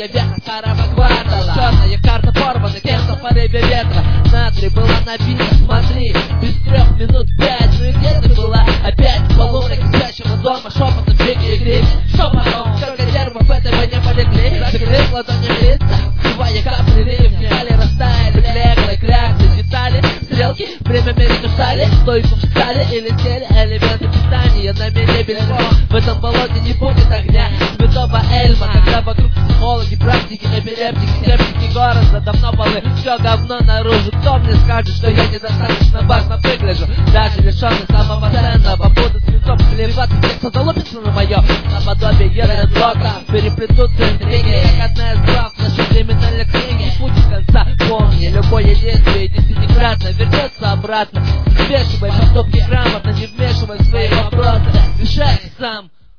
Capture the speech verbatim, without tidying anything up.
История века старого квартала. Черная карта порвана кем-то в порыве ветра. Натрий была набита, смотри, без трех минут пять. Ну и где ты была? Опять в полумраке спящего дома. Шепотом беги и крик. Что потом? Сколько нервов этого не полегли. Закрыв ладонями лица, сбивая капли ливня. Кали растаяли, клеклы, крякли детали. Стрелки время перемешали. Стойку встали и летели элементы питания. На мели бельмо. В этом болоте не будет огня. Святого Эльма, когда вокруг психологи, практики, эпилептики, скептики города давно полы. Все говно наружу. Кто мне скажет, что я недостаточно важно выгляжу? Даже лишенный самого ценного. Буду свинцом плеваться, те, кто залупится на мое наподобие Редблока. Переплетутся интриги, как одна из глав нашей криминальной книги. Не будет конца, помни, любое действие десятикратно вернется обратно. Взвешивай поступки грамотно, не вмешивай в свои вопросы. Решай сам.